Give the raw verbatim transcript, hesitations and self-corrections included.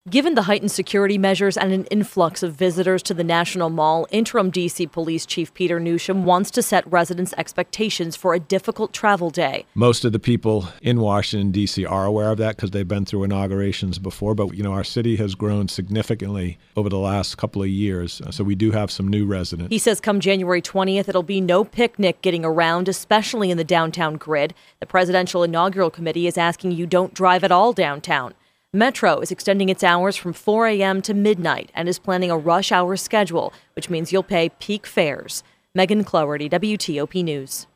Given the heightened security measures and an influx of visitors to the National Mall, interim D C Police Chief Peter Newsham wants to set residents' expectations for a difficult travel day. Most of the people in Washington, D C are aware of that because they've been through inaugurations before. But, you know, our city has grown significantly over the last couple of years. So we do have some new residents. He says come January twentieth, it'll be no picnic getting around, especially in the downtown grid. The Presidential Inaugural Committee is asking you don't drive at all downtown. Metro is extending its hours from four a.m. to midnight and is planning a rush hour schedule, which means you'll pay peak fares. Megan Cloherty, W T O P News.